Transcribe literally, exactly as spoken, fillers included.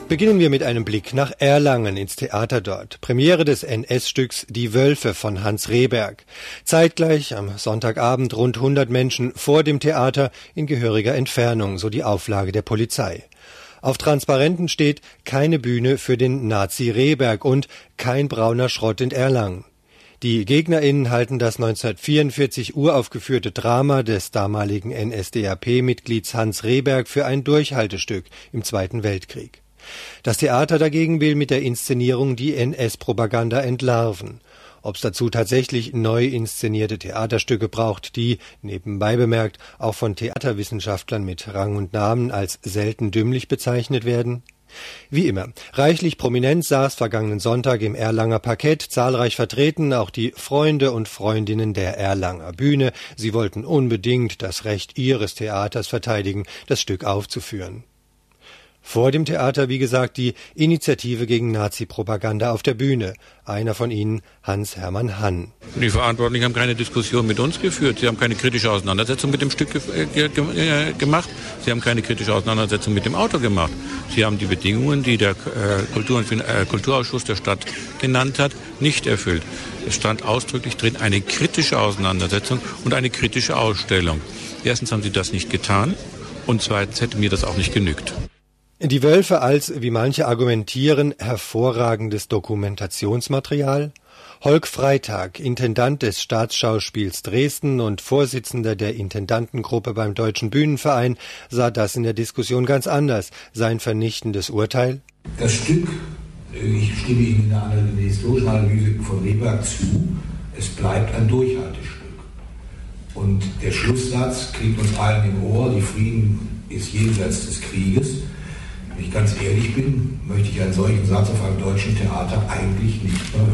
Beginnen wir mit einem Blick nach Erlangen ins Theater dort. Premiere des N S-Stücks Die Wölfe von Hans Rehberg. Zeitgleich am Sonntagabend rund hundert Menschen vor dem Theater in gehöriger Entfernung, so die Auflage der Polizei. Auf Transparenten steht keine Bühne für den Nazi Rehberg und kein brauner Schrott in Erlangen. Die GegnerInnen halten das neunzehnhundertvierundvierzig uraufgeführte Drama des damaligen N S D A P-Mitglieds Hans Rehberg für ein Durchhaltestück im Zweiten Weltkrieg. Das Theater dagegen will mit der Inszenierung die N S-Propaganda entlarven. Ob es dazu tatsächlich neu inszenierte Theaterstücke braucht, die, nebenbei bemerkt, auch von Theaterwissenschaftlern mit Rang und Namen als selten dümmlich bezeichnet werden? Wie immer, reichlich prominent saß vergangenen Sonntag im Erlanger Parkett, zahlreich vertreten, auch die Freunde und Freundinnen der Erlanger Bühne. Sie wollten unbedingt das Recht ihres Theaters verteidigen, das Stück aufzuführen. Vor dem Theater, wie gesagt, die Initiative gegen Nazi-Propaganda auf der Bühne. Einer von ihnen, Hans-Hermann Hann. Die Verantwortlichen haben keine Diskussion mit uns geführt. Sie haben keine kritische Auseinandersetzung mit dem Stück ge- ge- ge- gemacht. Sie haben keine kritische Auseinandersetzung mit dem Autor gemacht. Sie haben die Bedingungen, die der äh, Kultur- und äh, Kulturausschuss der Stadt genannt hat, nicht erfüllt. Es stand ausdrücklich drin, eine kritische Auseinandersetzung und eine kritische Ausstellung. Erstens haben sie das nicht getan und zweitens hätte mir das auch nicht genügt. Die Wölfe als, wie manche argumentieren, hervorragendes Dokumentationsmaterial? Holk Freitag, Intendant des Staatsschauspiels Dresden und Vorsitzender der Intendantengruppe beim Deutschen Bühnenverein, sah das in der Diskussion ganz anders. Sein vernichtendes Urteil? Das Stück, ich stimme Ihnen in der, in der historischen Analyse von Rehberg zu, es bleibt ein Durchhaltestück. Und der Schlusssatz klingt uns allen im Ohr, die Frieden ist jenseits des Krieges. Wenn ich ganz ehrlich bin, möchte ich einen solchen Satz auf einem deutschen Theater eigentlich nicht mehr